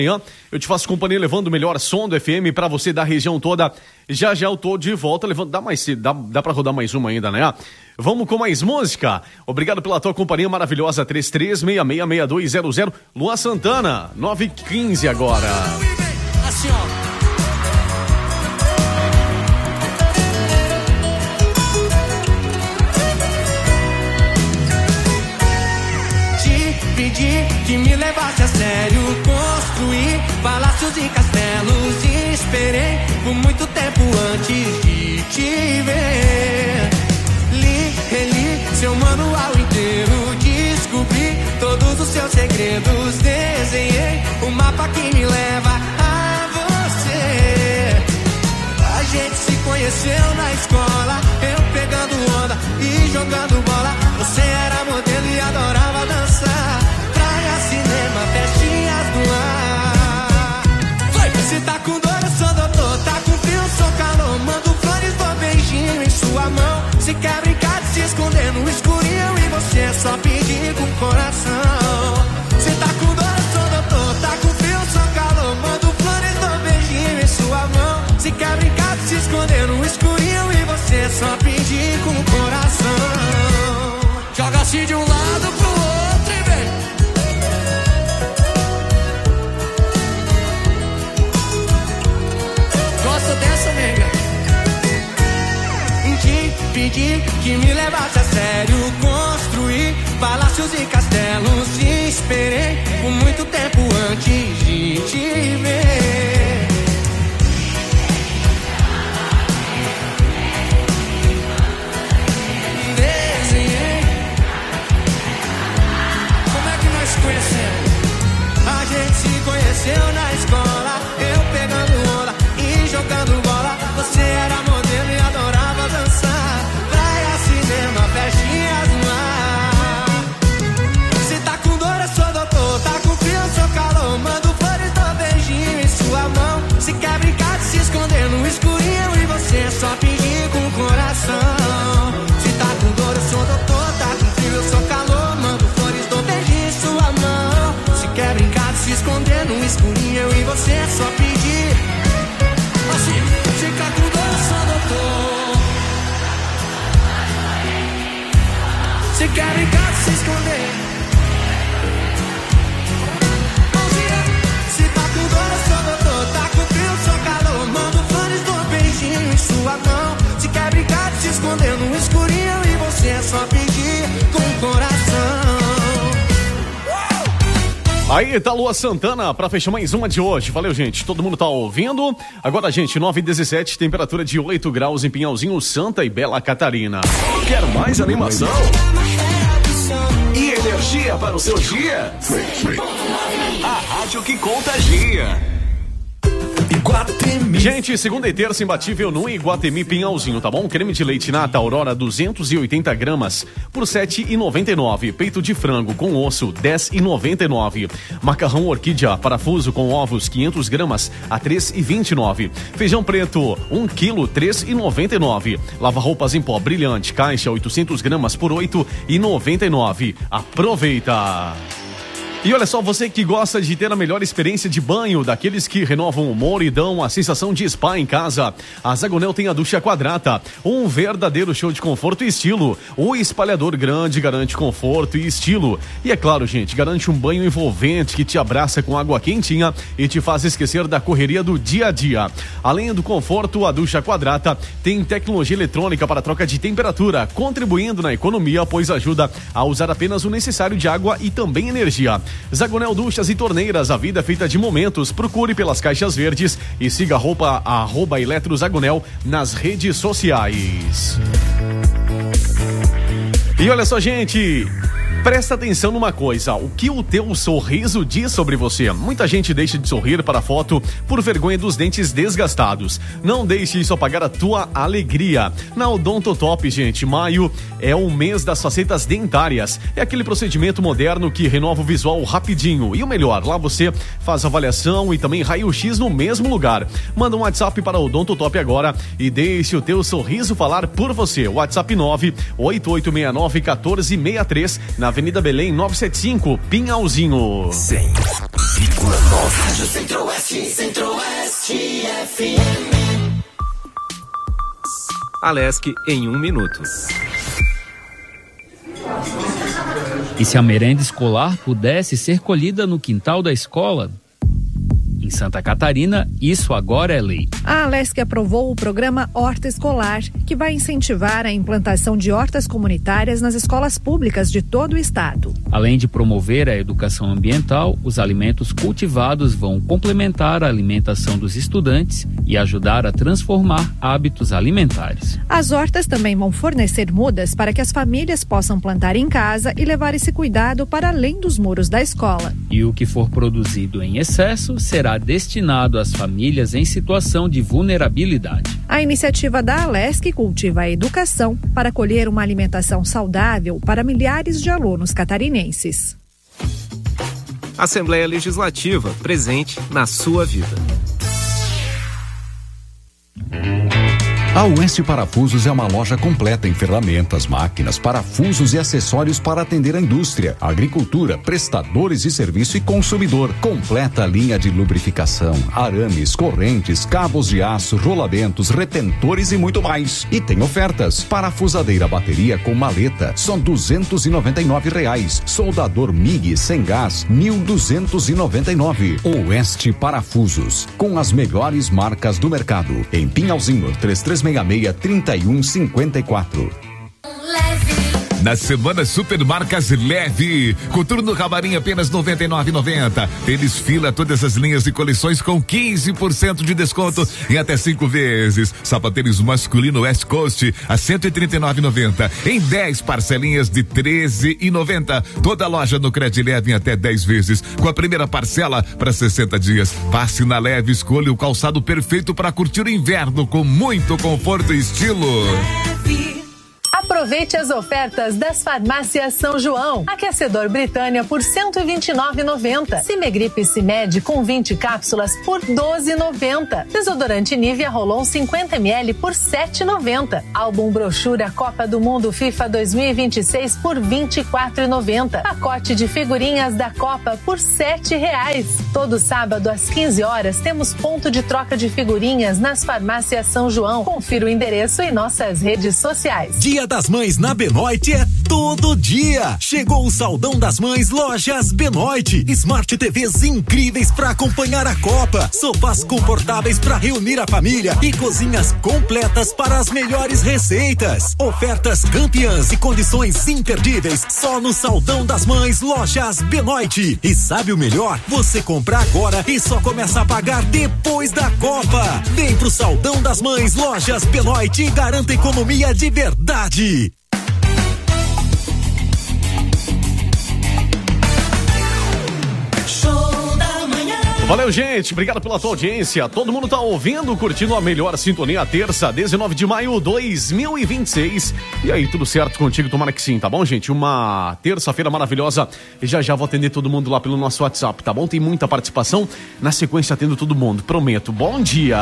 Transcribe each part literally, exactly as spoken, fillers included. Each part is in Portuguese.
Eu te faço companhia levando o melhor som do F M pra você da região toda. Já já eu tô de volta levando. Dá mais dá, dá pra rodar mais uma ainda, né? Vamos com mais música. Obrigado pela tua companhia maravilhosa. três três seis seis seis dois zero zero. Luan Santana, nove e quinze agora. Assim, ó. Pedi que me levasse a sério, construir palácios e castelos. E esperei por muito tempo antes de te ver. Li, reli seu manual inteiro, descobri todos os seus segredos. Desenhei o mapa que me leva a você. A gente se conheceu na escola, eu pegando onda e jogando bola. Você era modelo e adorava dançar. Praia, cinema, festinhas no ar. Foi. Se tá com dor, eu sou doutor. Tá com frio, sou calor. Mando flores, dou beijinho em sua mão. Se quer brincar de se esconder no escurinho e você só pedir com o coração. Se tá com dor, eu sou doutor. Tá com frio, sou calor. Mando flores, dou beijinho em sua mão. Se quer brincar de se esconder no escurinho e você só pedir com o coração. Joga assim de um lado pro outro e vem. Gosta dessa, nega? Te pedi que me levasse a sério, construir palácios e castelos. E esperei por muito tempo antes de te ver. A gente se conheceu na escola, eu pegando onda e jogando bola. Você era modelo e adorava dançar. Praia, cinema, festinhas no ar. Se tá com dor, eu sou doutor. Tá com frio, eu sou calor. Mando flores, dou beijinho em sua mão. Se quer brincar de se esconder no escurinho e você só pedir com o coração. Se tá com dor, eu sou doutor. Tá com frio, eu sou calor. Mando flores, dou beijinho em sua mão. Se quer brincar de se esconder no escurinho e você só pedir. Assim, fica com dor, eu sou doutor. Se quer brincar de se esconder. Mãozinha. Se tá com dor, eu sou doutor. Tá com frio, eu sou calor. Mando flores, dou beijinho em sua mão. Se quer brincar de se esconder no escurinho e você só pedir com o coração. Aí tá Luan Santana pra fechar mais uma de hoje. Valeu, gente. Todo mundo tá ouvindo? Agora, gente, nove e dezessete, temperatura de oito graus em Pinhalzinho, Santa e Bela Catarina. Quer mais animação? E energia para o seu dia? A rádio que contagia. Iguatemi. Gente, segunda e terça imbatível no Iguatemi Pinhalzinho, tá bom? Creme de leite nata Aurora duzentos e oitenta gramas por sete reais e noventa e nove centavos. Peito de frango com osso dez reais e noventa e nove centavos. Macarrão orquídea parafuso com ovos quinhentas gramas a três reais e vinte e nove centavos. Feijão preto um quilo três reais e noventa e nove centavos. Lava roupas em pó brilhante caixa oitocentas gramas por oito reais e noventa e nove centavos. Aproveita! E olha só, você que gosta de ter a melhor experiência de banho, daqueles que renovam o humor e dão a sensação de spa em casa, a Zagonel tem a Ducha Quadrata, um verdadeiro show de conforto e estilo. O espalhador grande garante conforto e estilo. E é claro, gente, garante um banho envolvente que te abraça com água quentinha e te faz esquecer da correria do dia a dia. Além do conforto, a Ducha Quadrata tem tecnologia eletrônica para troca de temperatura, contribuindo na economia, pois ajuda a usar apenas o necessário de água e também energia. Zagonel Duchas e Torneiras, a vida é feita de momentos. Procure pelas caixas verdes e siga a roupa, a arroba Eletrozagonel nas redes sociais. E olha só, gente, presta atenção numa coisa, o que o teu sorriso diz sobre você. Muita gente deixa de sorrir para a foto por vergonha dos dentes desgastados. Não deixe isso apagar a tua alegria. Na Odontotop, gente, maio é o mês das facetas dentárias. É aquele procedimento moderno que renova o visual rapidinho. E o melhor, lá você faz avaliação e também raio-x no mesmo lugar. Manda um WhatsApp para o Odontotop agora e deixe o teu sorriso falar por você. WhatsApp nove oito oito seis nove um quatro seis três na Avenida Belém novecentos e setenta e cinco, Pinhalzinho. Sim. vírgula nove. Rádio Centro-Oeste, Centro-Oeste F M. Alesc em um minuto. E se a merenda escolar pudesse ser colhida no quintal da escola? Em Santa Catarina, isso agora é lei. A Alesc aprovou o programa Horta Escolar, que vai incentivar a implantação de hortas comunitárias nas escolas públicas de todo o estado. Além de promover a educação ambiental, os alimentos cultivados vão complementar a alimentação dos estudantes e ajudar a transformar hábitos alimentares. As hortas também vão fornecer mudas para que as famílias possam plantar em casa e levar esse cuidado para além dos muros da escola. E o que for produzido em excesso será destinado às famílias em situação de vulnerabilidade. A iniciativa da Alesc cultiva a educação para colher uma alimentação saudável para milhares de alunos catarinenses. Assembleia Legislativa, presente na sua vida. A Oeste Parafusos é uma loja completa em ferramentas, máquinas, parafusos e acessórios para atender a indústria, agricultura, prestadores de serviço e consumidor. Completa linha de lubrificação, arames, correntes, cabos de aço, rolamentos, retentores e muito mais. E tem ofertas. Parafusadeira bateria com maleta, só duzentos e noventa e nove reais. Soldador M I G sem gás, mil duzentos e noventa e nove. Oeste Parafusos, com as melhores marcas do mercado. Em Pinhalzinho, três três seis seis, três um cinco quatro. Na semana Supermarcas Leve, coturno camarim apenas noventa e nove reais e noventa centavos. Tênis Fila, todas as linhas e coleções com quinze por cento de desconto em até cinco vezes. Sapatênis masculino West Coast a cento e trinta e nove reais e noventa centavos em dez parcelinhas de treze reais e noventa centavos. Toda loja no Cred Leve em até dez vezes, com a primeira parcela para sessenta dias. Passe na Leve, escolha o calçado perfeito para curtir o inverno com muito conforto e estilo. Leve. Aproveite as ofertas das farmácias São João. Aquecedor Britânia por cento e vinte e nove reais e noventa centavos. Cimegripe Cimed com vinte cápsulas por doze reais e noventa centavos. Desodorante Nivea Rolon cinquenta mililitros por sete reais e noventa centavos. Álbum brochura Copa do Mundo FIFA dois mil e vinte e seis por vinte e quatro reais e noventa centavos. Pacote de figurinhas da Copa por sete reais. Todo sábado às quinze horas temos ponto de troca de figurinhas nas farmácias São João. Confira o endereço em nossas redes sociais. Dia das Mães na Benoit é todo dia. Chegou o Saldão das Mães Lojas Benoit. Smart T Vs incríveis para acompanhar a Copa, sofás confortáveis para reunir a família e cozinhas completas para as melhores receitas. Ofertas campeãs e condições imperdíveis só no Saldão das Mães Lojas Benoit. E sabe o melhor? Você compra agora e só começa a pagar depois da Copa. Vem pro Saldão das Mães Lojas Benoit e garanta economia de verdade. Valeu, gente. Obrigado pela tua audiência. Todo mundo tá ouvindo, curtindo a melhor sintonia, terça, dezenove de maio de dois mil e vinte e seis. E aí, tudo certo contigo? Tomara que sim, tá bom, gente? Uma terça-feira maravilhosa. E já já vou atender todo mundo lá pelo nosso WhatsApp, tá bom? Tem muita participação. Na sequência, atendo todo mundo. Prometo. Bom dia.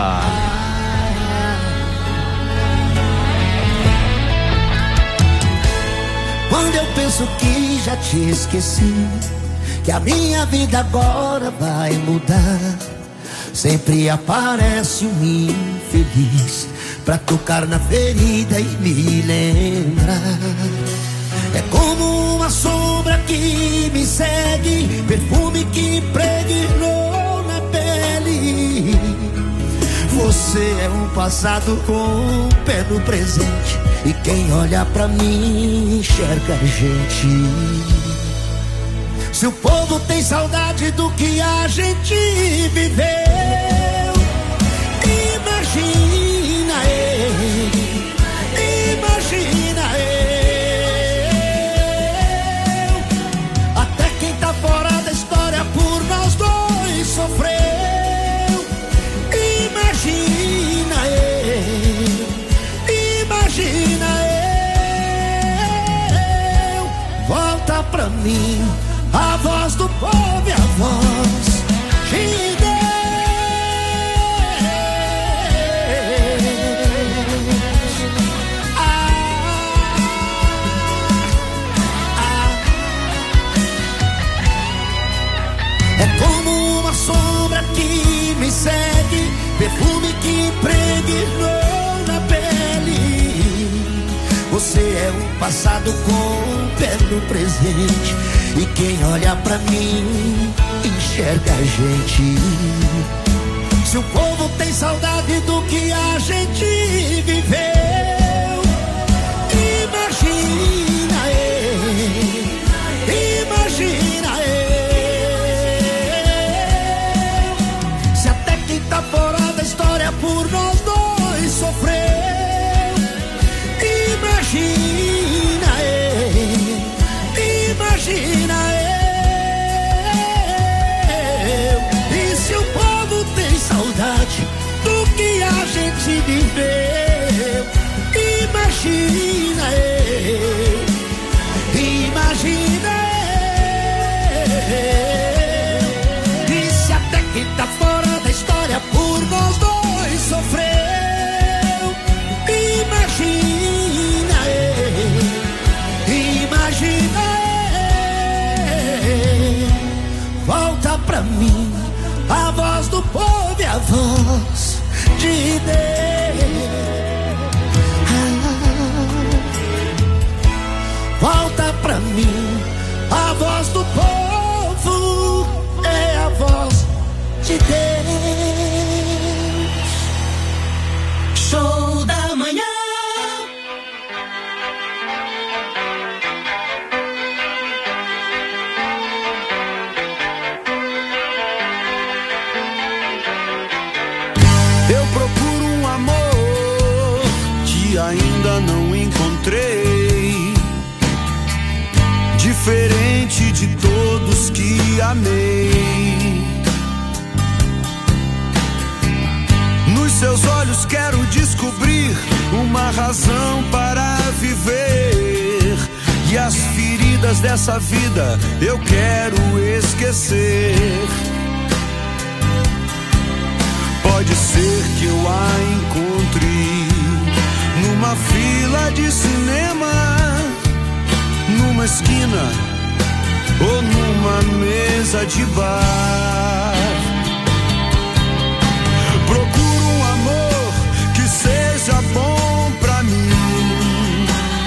Quando eu penso que já te esqueci, que a minha vida agora vai mudar, sempre aparece um infeliz pra tocar na ferida e me lembrar. É como uma sombra que me segue, perfume que impregnou na pele. Você é um passado com um pé no presente, e quem olha pra mim enxerga a gente. Se o povo tem saudade do que a gente viveu, imagina eu, imagina eu. Até quem tá fora da história por nós dois sofreu. Imagina eu, imagina eu. Volta pra mim a voz do povo e a voz de Deus. impregnou na pele. Você é o passado com o pé no presente, e quem olha pra mim enxerga a gente. Se o povo tem saudade do que a gente viveu, imagina eu, imagina eu. Se até quem tá fora da história por nós dois sofreu, imagina eu, imagina eu. E se o povo tem saudade do que a gente viveu, imagina eu, imagina eu. E se até quem tá fora da história por nós dois sofreu, imagina eu, imagina eu. Volta pra mim a voz do povo e a voz de Deus. Volta pra mim a voz do povo, é a voz de Deus. Show da manhã. Eu procuro um amor que ainda não encontrei, diferente de todos que amei. Nos seus olhos quero descobrir uma razão para viver, e as feridas dessa vida eu quero esquecer. Pode ser que eu a encontre numa fila de cinema, numa esquina ou numa mesa de bar. Procuro um amor que seja bom pra mim.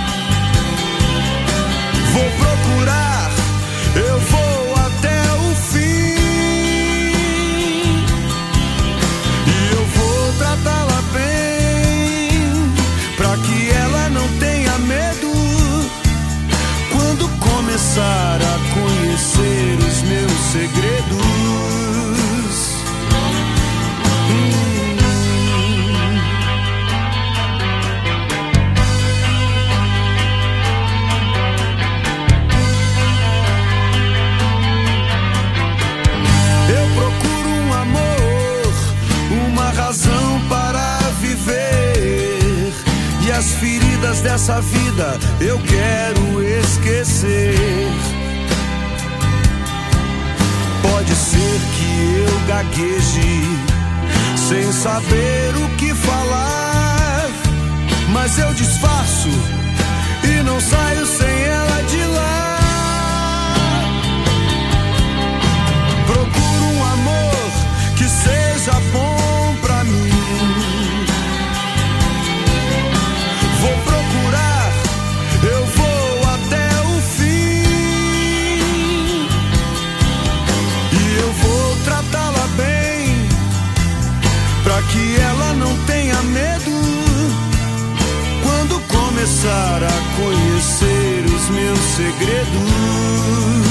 Vou procurar, eu vou até o fim, e eu vou tratá-la bem, pra que ela não tenha medo quando começar a conhecer os meus segredos. Hum. Eu procuro um amor, uma razão para viver, e as feridas dessa vida eu quero esquecer. Pode ser que eu gagueje sem saber o que falar, mas eu disfarço e não saio sem ela de lá. Procuro um amor que seja bom pra mim. Vou procurar, eu vou até o fim, e eu vou tratá-la bem, pra que ela não tenha medo quando começar a conhecer os meus segredos.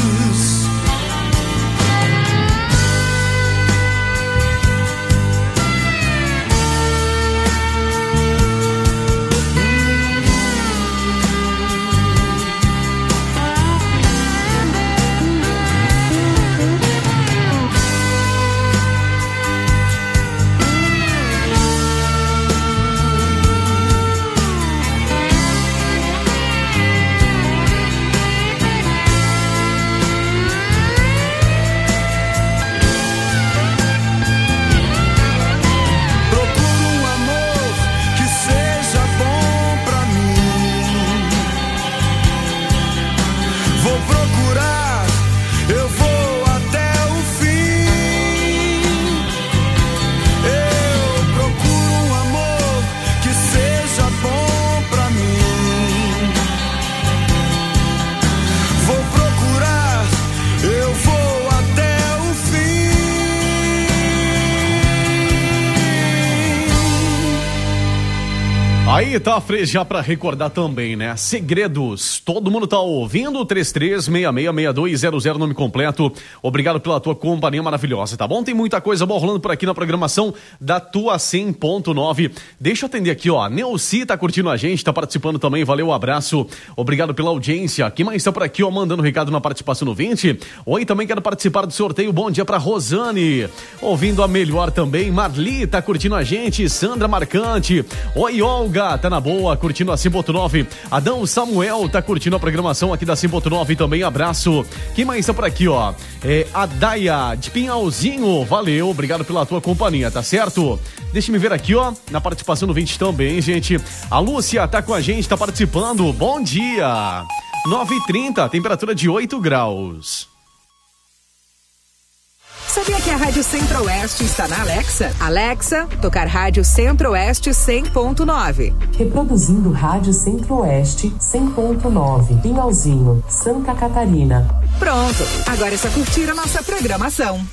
Aí tá já pra recordar também, né? Segredos, todo mundo tá ouvindo? três três seis seis seis dois zero zero, nome completo. Obrigado pela tua companhia maravilhosa, tá bom? Tem muita coisa boa rolando por aqui na programação da tua cem ponto nove. Deixa eu atender aqui, ó. Neuci tá curtindo a gente, tá participando também, valeu, abraço. Obrigado pela audiência. Quem mais tá por aqui, ó, mandando recado na participação no vinte? Oi, também quero participar do sorteio. Bom dia pra Rosane. Ouvindo a melhor também. Marli tá curtindo a gente. Sandra Marcante. Oi, Olga. Tá na boa, curtindo a cem ponto nove. Adão Samuel tá curtindo a programação aqui da cem ponto nove também, abraço. Quem mais tá por aqui, ó? É a Daia de Pinhalzinho, valeu, obrigado pela tua companhia, tá certo? Deixa me ver aqui, ó, na participação no vinte também, gente. A Lúcia tá com a gente, tá participando, bom dia. nove e trinta, temperatura de oito graus. Sabia que a Rádio Centro-Oeste está na Alexa? Alexa, tocar Rádio Centro-Oeste cem ponto nove. Reproduzindo Rádio Centro-Oeste cem ponto nove, Pinhalzinho, Santa Catarina. Pronto, agora é só curtir a nossa programação.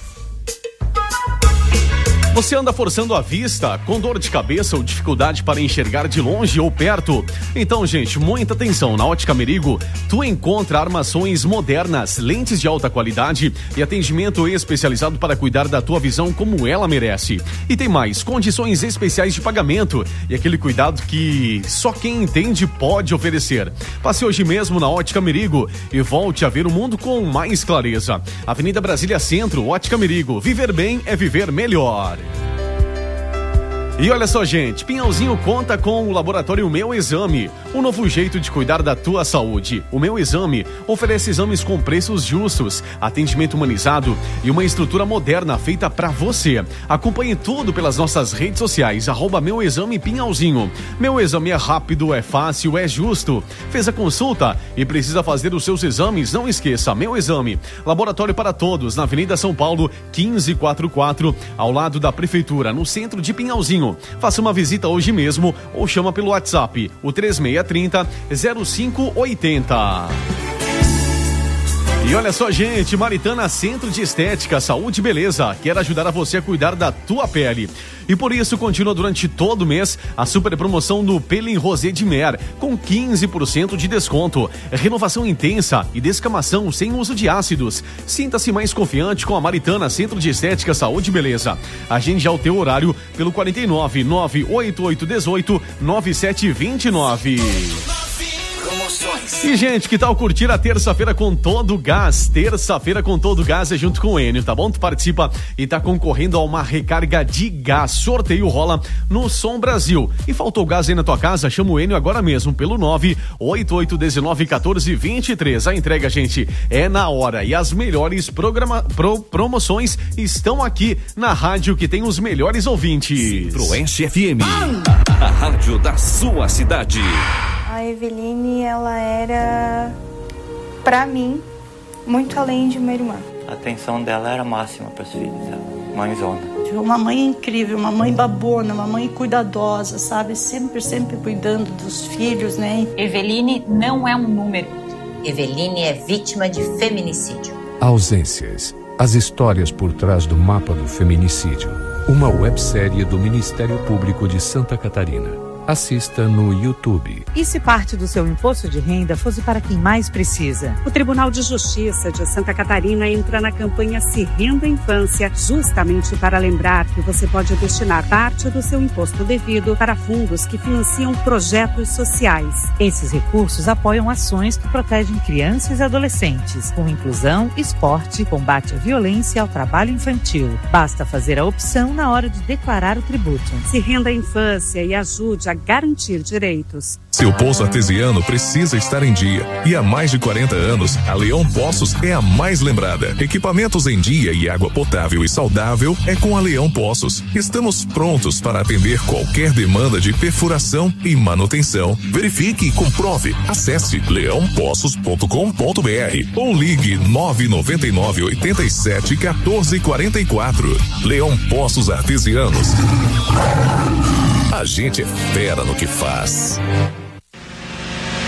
Você anda forçando a vista, com dor de cabeça ou dificuldade para enxergar de longe ou perto? Então, gente, muita atenção. Na Ótica Merigo, tu encontra armações modernas, lentes de alta qualidade e atendimento especializado para cuidar da tua visão como ela merece. E tem mais, condições especiais de pagamento e aquele cuidado que só quem entende pode oferecer. Passe hoje mesmo na Ótica Merigo e volte a ver o mundo com mais clareza. Avenida Brasília Centro, Ótica Merigo. Viver bem é viver melhor. E olha só, gente, Pinhalzinho conta com o laboratório Meu Exame, um novo jeito de cuidar da tua saúde. O Meu Exame oferece exames com preços justos, atendimento humanizado e uma estrutura moderna feita pra você. Acompanhe tudo pelas nossas redes sociais, arroba Meu Exame Pinhalzinho. Meu Exame é rápido, é fácil, é justo. Fez a consulta e precisa fazer os seus exames? Não esqueça, Meu Exame, laboratório para todos, na Avenida São Paulo, quinze quarenta e quatro, ao lado da Prefeitura, no centro de Pinhalzinho. Faça uma visita hoje mesmo ou chama pelo WhatsApp, o três seis três zero zero cinco oito zero. E olha só, gente, Maritana Centro de Estética, Saúde e Beleza quer ajudar a você a cuidar da tua pele. E por isso continua durante todo o mês a super promoção do Pelin Rosé de Mer, com quinze por cento de desconto. Renovação intensa e descamação sem uso de ácidos. Sinta-se mais confiante com a Maritana Centro de Estética, Saúde e Beleza. Agende já o teu horário pelo quarenta e nove, nove oito oito um oito, nove sete dois nove. E, gente, que tal curtir a terça-feira com todo o gás? Terça-feira com todo o gás é junto com o Enio, tá bom? Tu participa e tá concorrendo a uma recarga de gás. Sorteio rola no Som Brasil. E faltou gás aí na tua casa? Chama o Enio agora mesmo pelo nove oito oito um nove um quatro dois três. A entrega, gente, é na hora. E as melhores programa, pro, promoções estão aqui na rádio que tem os melhores ouvintes. Centro-Oeste F M, a rádio da sua cidade. A Eveline, ela era, pra mim, muito além de uma irmã. A atenção dela era máxima para os filhos, mãezona. Uma mãe incrível, uma mãe babona, uma mãe cuidadosa, sabe? Sempre, sempre cuidando dos filhos, né? Eveline não é um número. Eveline é vítima de feminicídio. Ausências. As histórias por trás do mapa do feminicídio. Uma websérie do Ministério Público de Santa Catarina. Assista no YouTube. E se parte do seu imposto de renda fosse para quem mais precisa? O Tribunal de Justiça de Santa Catarina entra na campanha Se Renda Infância, justamente para lembrar que você pode destinar parte do seu imposto devido para fundos que financiam projetos sociais. Esses recursos apoiam ações que protegem crianças e adolescentes, com inclusão, esporte, combate à violência e ao trabalho infantil. Basta fazer a opção na hora de declarar o tributo. Se Renda Infância e ajude a garantir direitos. Seu poço artesiano precisa estar em dia. E há mais de quarenta anos, a Leão Poços é a mais lembrada. Equipamentos em dia e água potável e saudável é com a Leão Poços. Estamos prontos para atender qualquer demanda de perfuração e manutenção. Verifique e comprove. Acesse leão poços ponto com ponto b r ou ligue nove nove nove, oito sete, um quatro quatro quatro. Leão Poços Artesianos. A gente é fera no que faz.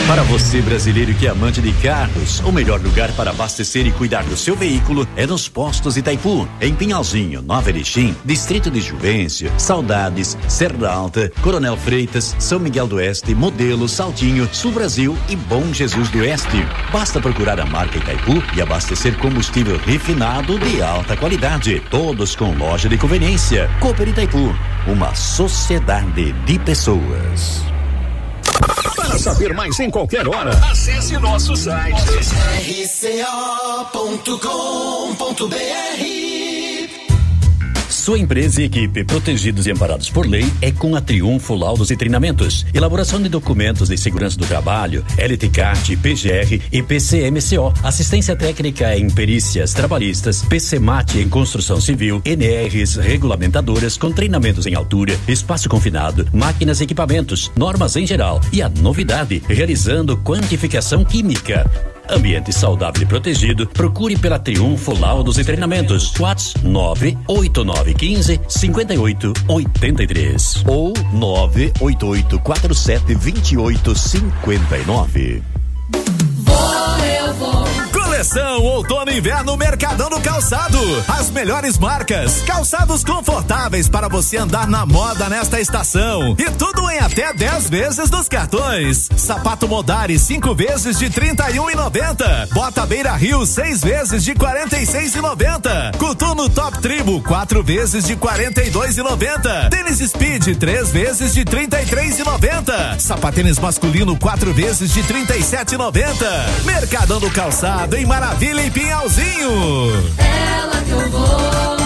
Para você, brasileiro que é amante de carros, o melhor lugar para abastecer e cuidar do seu veículo é nos postos Itaipu, em Pinhalzinho, Nova Erechim, Distrito de Juvencio, Saudades, Serra Alta, Coronel Freitas, São Miguel do Oeste, Modelo, Saltinho, Sul Brasil e Bom Jesus do Oeste. Basta procurar a marca Itaipu e abastecer combustível refinado de alta qualidade, todos com loja de conveniência. Cooper Itaipu, uma sociedade de pessoas. Para saber mais em qualquer hora, acesse nosso site r c o ponto com ponto b r. Sua empresa e equipe, protegidos e amparados por lei, é com a Triunfo Laudos e Treinamentos. Elaboração de documentos de segurança do trabalho, L T C A T, P G R e P C M C O. Assistência técnica em perícias trabalhistas, P C M A T em construção civil, N Rs regulamentadoras com treinamentos em altura, espaço confinado, máquinas e equipamentos, normas em geral. E a novidade, realizando quantificação química. Ambiente saudável e protegido, procure pela Triunfo Laudos e Treinamentos. WhatsApp nove oito nove um cinco, cinco oito oito três ou nove oito oito quatro sete dois oito cinco nove. Vou, eu vou. Coleção Outono e Inverno Mercadão do Calçado. As melhores marcas, calçados confortáveis para você andar na moda nesta estação. E tudo em até dez vezes dos cartões. Sapato Modari, cinco vezes de trinta e um e noventa. Bota Beira Rio, seis vezes de quarenta e seis e noventa. Coturno Top Tribo, quatro vezes de quarenta e dois e noventa. Tênis Speed, três vezes de trinta e três e noventa. Sapatênis masculino, quatro vezes de trinta e sete e noventa. Mercadão do Calçado em Maravilha e Pinhalzinho. Ela que eu vou.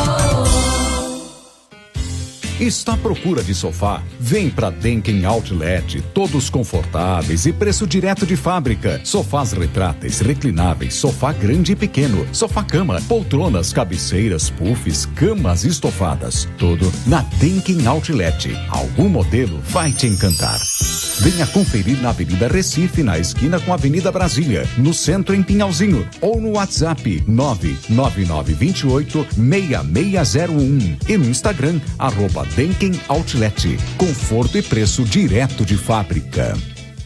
Está à procura de sofá? Vem pra Denken Outlet, todos confortáveis e preço direto de fábrica. Sofás retráteis, reclináveis, sofá grande e pequeno, sofá-cama, poltronas, cabeceiras, puffs, camas estofadas. Tudo na Denken Outlet. Algum modelo vai te encantar. Venha conferir na Avenida Recife, na esquina com a Avenida Brasília, no centro em Pinhalzinho, ou no WhatsApp nove nove nove dois oito seis seis zero um e no Instagram, arroba Denken Outlet. Conforto e preço direto de fábrica.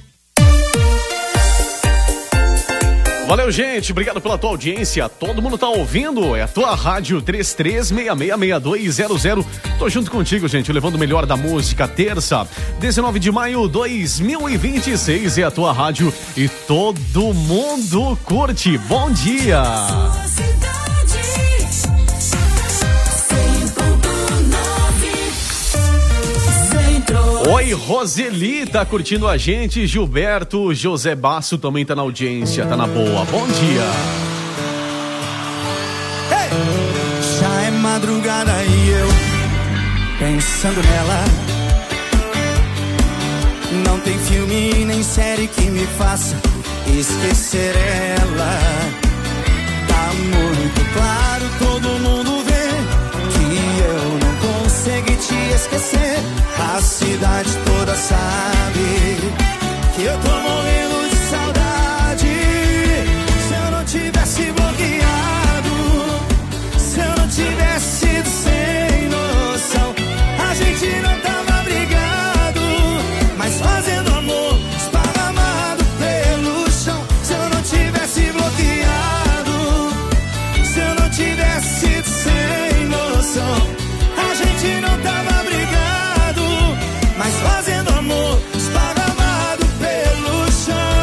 Valeu, gente. Obrigado pela tua audiência. Todo mundo tá ouvindo? É a tua rádio três três seis seis seis dois zero zero. Tô junto contigo, gente, levando o melhor da música. Terça, dezenove de maio de dois mil e vinte e seis. É a tua rádio e todo mundo curte. Bom dia. Oi, Roseli tá curtindo a gente. Gilberto, José Basso também tá na audiência, tá na boa. Bom dia. Hey! Já é madrugada e eu pensando nela. Não tem filme nem série que me faça esquecer ela. Tá muito claro, todo mundo vê que eu não consegui te esquecer. A cidade toda sabe que eu tô morrendo de saudade. Se eu não tivesse bloqueado, se eu não tivesse sido sem noção, a gente não tava brigado, mas fazendo amor esparramado pelo chão. Se eu não tivesse bloqueado, se eu não tivesse sido sem noção, a gente não tava brigado, mas fazendo amor esparramado pelo chão.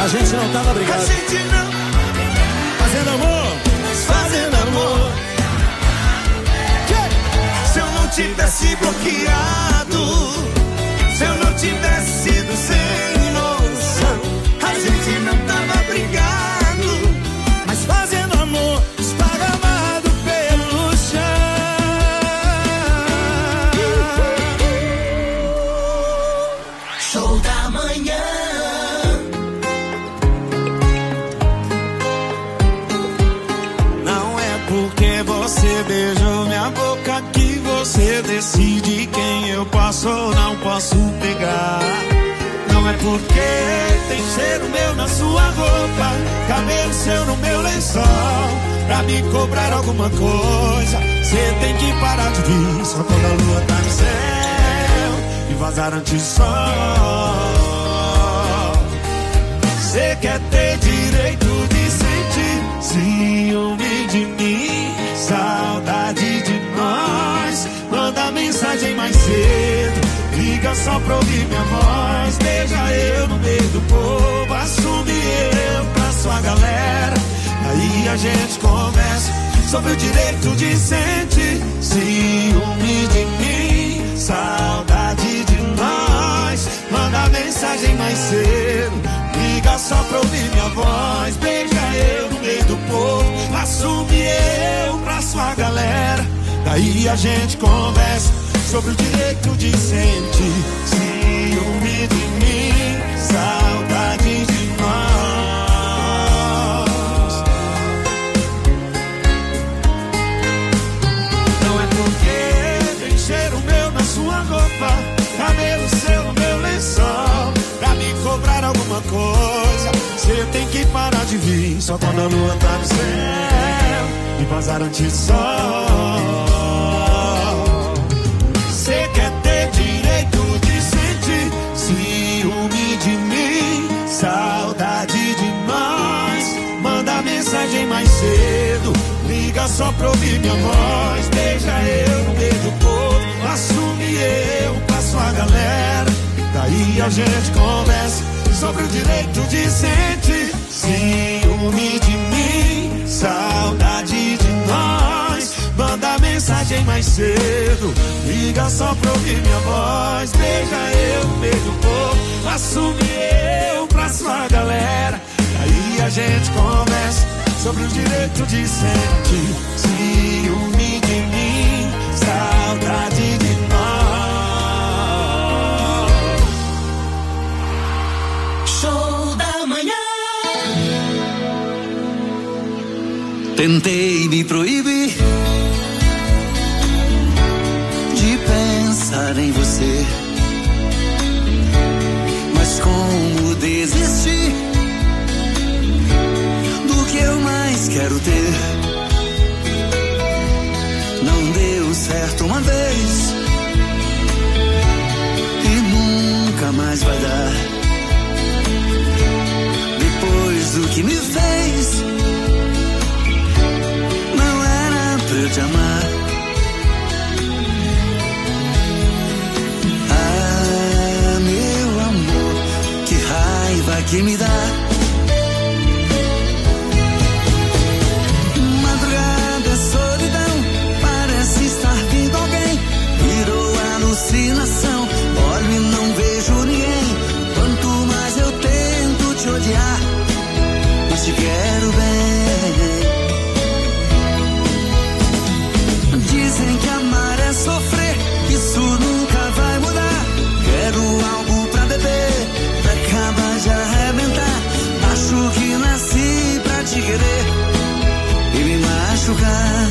A gente não tava brigado. A gente não. Fazendo amor, fazendo amor. Se eu não tivesse bloqueado, se eu não tivesse sido sem noção, a gente não tava brigado, mas fazendo amor, esparramado pelo chão. Show da manhã. Não é porque você beijou minha boca que você decide quem eu posso ou não posso pegar. Não é porque tem cheiro meu na sua roupa, cabelo seu no meu lençol, pra me cobrar alguma coisa, cê tem que parar de vir só quando a lua tá no céu e vazar antes do sol. Cê quer ter direito de sentir ciúme de mim, saudade de nós. Manda mensagem mais cedo, liga só pra ouvir minha voz. Beija eu no meio do povo, assume eu pra sua galera. Aí a gente conversa sobre o direito de sentir ciúme de mim, saudade de nós. Manda mensagem mais cedo, liga só pra ouvir minha voz. Beija eu no meio do povo, assume eu pra sua galera. Daí a gente conversa sobre o direito de sentir ciúme de mim, saudade de nós. Não é porque tem cheiro meu na sua roupa, cabelo seu no meu lençol, pra me cobrar alguma coisa, cê tem que parar de vir só quando a lua tá no céu e vazar antes do sol. Cê quer ter direito de sentir ciúme de mim, saudade de nós. Manda mensagem mais cedo, liga só pra ouvir minha voz. Beija eu no meio do povo, assume eu pra sua galera. Daí a gente conversa sobre o direito de sentir ciúme de mim, saudade de nós. Manda mensagem mais cedo, liga só pra ouvir minha voz. Beija eu no meio do povo, assume eu pra sua galera. Aí a gente conversa sobre o direito de sentir ciúme de mim, saudade de nós. Show da manhã. Tentei me proibir de pensar em você, mas como desistir do que eu mais quero ter? Não deu certo uma vez e nunca mais vai dar. Depois do que me fez, não era pra eu te amar. Ah, meu amor, que raiva que me dá. Madrugada, solidão, parece estar vindo alguém. Virou alucinação, olho e não vejo ninguém. Quanto mais eu tento te odiar, mas te quero bem. Dizem que amar é sofrer, isso nunca vai mudar. Quero algo pra beber, pra acabar de arrebentar. Acho que nasci pra te querer e me machucar,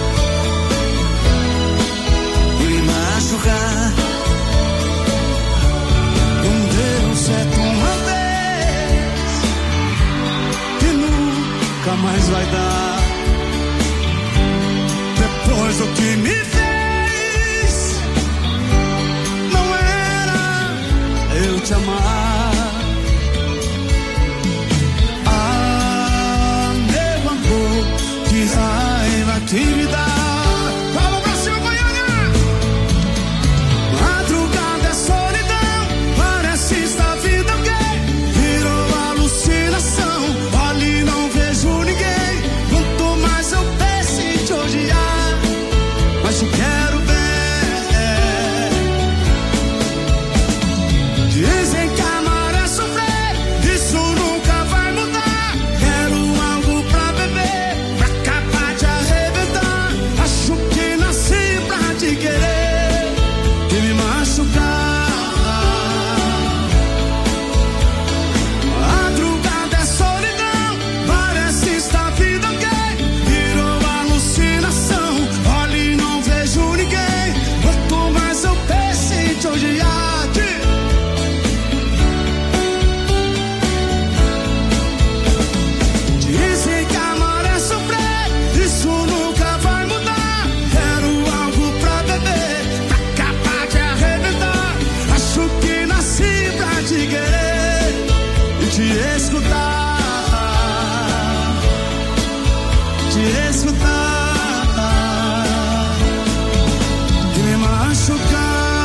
e me machucar. Não deu certo uma vez e nunca mais vai dar. Depois do que me fez, não era eu te amar. Ah, meu amor, que raiva que me dá. Vamos pra cima, Goiânia! Madrugada é solidão, parece estar vindo alguém. Virou alucinação. escutar, te escutar, e me machucar.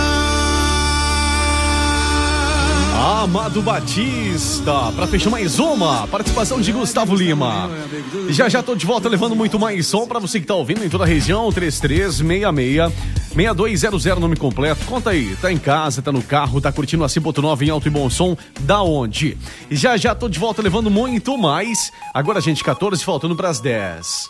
Amado Batista, pra fechar mais uma participação de Gustavo Lima. Já já tô de volta levando muito mais som pra você que tá ouvindo em toda a região. Três três seis seis seis dois zero zero, nome completo. Conta aí, tá em casa, tá no carro, tá curtindo a cem ponto nove em alto e bom som, da onde? Já já tô de volta levando muito mais. Agora, gente, quatorze, faltando pras dez.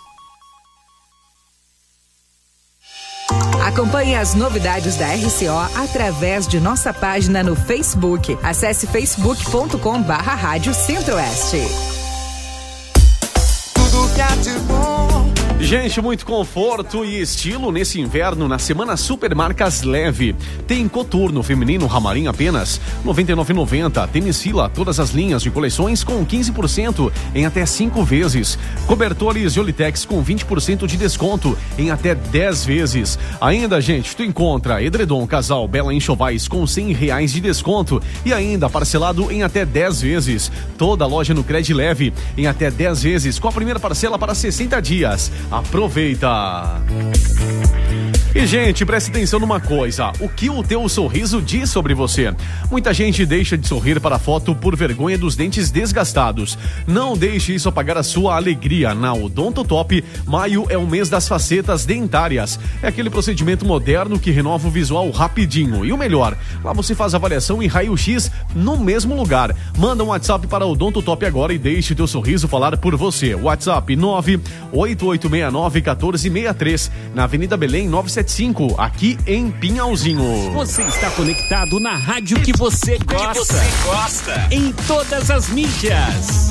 Acompanhe as novidades da R C O através de nossa página no Facebook. Acesse facebook ponto com barra Rádio Centro-Oeste. Tudo que há de bom. Gente, muito conforto e estilo nesse inverno na semana Supermarcas Leve. Tem coturno feminino Ramarim apenas noventa e nove reais e noventa centavos. Tênis Fila, todas as linhas de coleções com quinze por cento em até cinco vezes. Cobertores Jolitex com vinte por cento de desconto em até dez vezes. Ainda, gente, tu encontra edredom Casal Bela Enxovais com cem reais de desconto e ainda parcelado em até dez vezes. Toda a loja no Cred Leve em até dez vezes com a primeira parcela para sessenta dias. Aproveita! E, gente, preste atenção numa coisa. O que o teu sorriso diz sobre você? Muita gente deixa de sorrir para a foto por vergonha dos dentes desgastados. Não deixe isso apagar a sua alegria. Na Odontotop, maio é o mês das facetas dentárias. É aquele procedimento moderno que renova o visual rapidinho. E o melhor, lá você faz avaliação em raio-x no mesmo lugar. Manda um WhatsApp para Odontotop agora e deixe teu sorriso falar por você. WhatsApp nove oito oito seis nove um quatro seis três, na Avenida Belém novecentos e setenta e cinco, aqui em Pinhalzinho. Você está conectado na rádio que você gosta. Que você gosta. Em todas as mídias.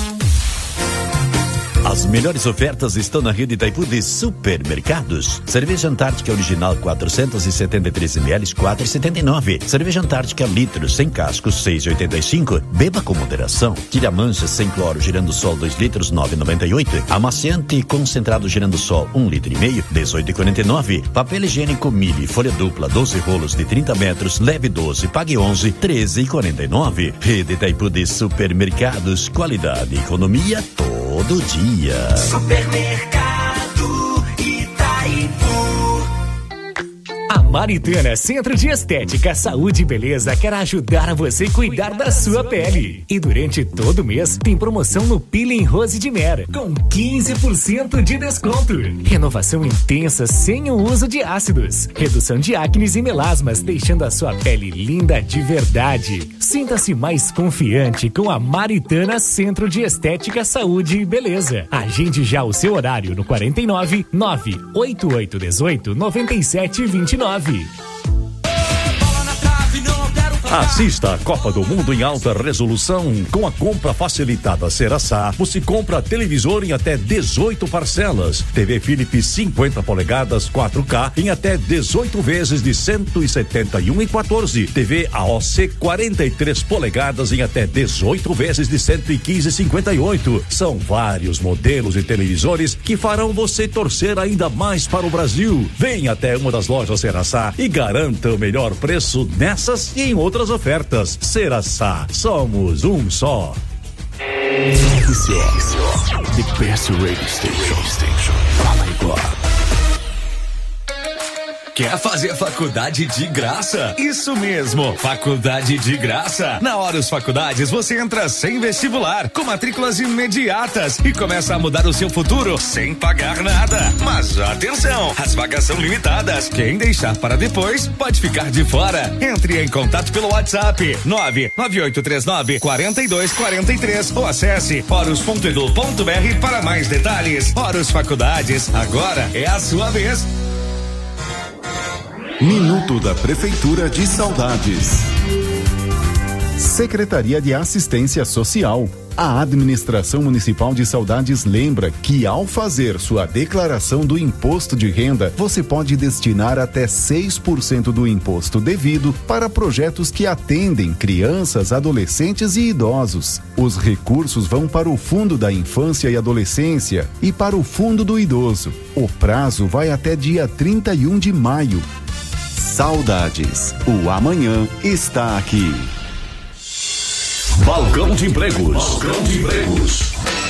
As melhores ofertas estão na rede Itaipu de supermercados. Cerveja Antártica original quatrocentos e setenta e três mililitros, quatro reais e setenta e nove centavos. Cerveja Antártica litro sem cascos, seis reais e oitenta e cinco centavos. Beba com moderação. Tira mancha sem cloro Girando Sol dois litros, nove reais e noventa e oito centavos. Amaciante concentrado Girando Sol um litro e meio, dezoito reais e quarenta e nove centavos. Papel higiênico Mili folha dupla doze rolos de trinta metros, leve doze, pague onze, treze reais e quarenta e nove centavos. Rede Itaipu de supermercados, qualidade e economia todo dia. Supermercado Itaipu. A Maritana Centro de Estética, Saúde e Beleza quer ajudar você a cuidar da sua pele. E durante todo o mês tem promoção no Peeling Rose de Mer com quinze por cento de desconto. Renovação intensa sem o uso de ácidos. Redução de acnes e melasmas, deixando a sua pele linda de verdade. Sinta-se mais confiante com a Maritana Centro de Estética, Saúde e Beleza. Agende já o seu horário no quarenta e nove, nove oito oito um oito, nove sete dois nove. Assista a Copa do Mundo em alta resolução com a compra facilitada Ceraçá. Você compra televisor em até dezoito parcelas. T V Philips cinquenta polegadas quatro K em até dezoito vezes de cento e setenta e um e quatorze. T V A O C quarenta e três polegadas em até dezoito vezes de cento e quinze e cinquenta e oito. São vários modelos de televisores que farão você torcer ainda mais para o Brasil. Venha até uma das lojas Ceraçá e garanta o melhor preço nessas e em outras ofertas. Ceraçá, somos um só. The best radio station. Fala igual. Quer fazer faculdade de graça? Isso mesmo, faculdade de graça. Na Horus Faculdades você entra sem vestibular, com matrículas imediatas e começa a mudar o seu futuro sem pagar nada. Mas atenção, as vagas são limitadas. Quem deixar para depois pode ficar de fora. Entre em contato pelo WhatsApp nove nove oito três nove, quatro dois quatro três ou acesse horus ponto edu ponto br para mais detalhes. Horus Faculdades, agora é a sua vez. Minuto da Prefeitura de Saudades. Secretaria de Assistência Social. A Administração Municipal de Saudades lembra que, ao fazer sua declaração do imposto de renda, você pode destinar até seis por cento do imposto devido para projetos que atendem crianças, adolescentes e idosos. Os recursos vão para o Fundo da Infância e Adolescência e para o Fundo do Idoso. O prazo vai até dia trinta e um de maio. Saudades. O amanhã está aqui. Balcão de Empregos. Balcão de Empregos.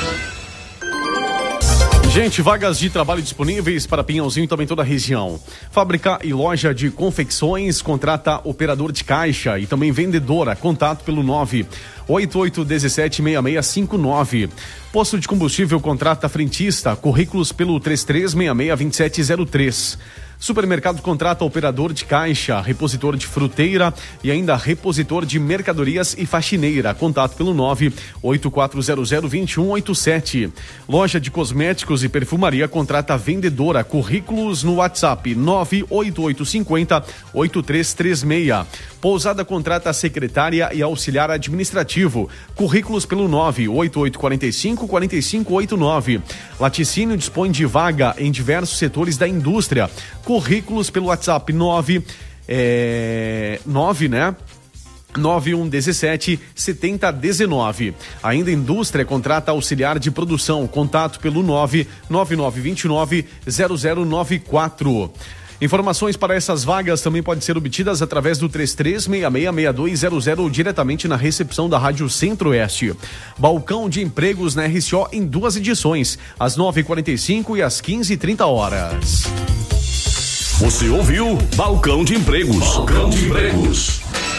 Gente, vagas de trabalho disponíveis para Pinhalzinho e também toda a região. Fábrica e loja de confecções, contrata operador de caixa e também vendedora. Contato pelo nove oito oito um sete seis seis cinco nove. Posto de combustível, contrata frentista. Currículos pelo três três seis seis dois sete zero três. Supermercado contrata operador de caixa, repositor de fruteira e ainda repositor de mercadorias e faxineira. Contato pelo nove oito quatro zero zero dois um oito sete. Loja de cosméticos e perfumaria contrata vendedora. Currículos no WhatsApp nove oito oito cinco zero oito três três seis. Pousada contrata secretária e auxiliar administrativo. Currículos pelo nove oito oito quatro cinco quatro cinco oito nove. Laticínio dispõe de vaga em diversos setores da indústria. Currículos pelo WhatsApp nove, é, nove, né? nove um um sete sete zero um nove. Ainda indústria contrata auxiliar de produção. Contato pelo nove nove nove dois nove zero zero nove quatro. Informações para essas vagas também podem ser obtidas através do três três seis seis seis dois zero zero ou diretamente na recepção da Rádio Centro-Oeste. Balcão de Empregos na R C O em duas edições, às nove e quarenta e cinco e às quinze e trinta horas. Você ouviu Balcão de Empregos. Balcão de Empregos.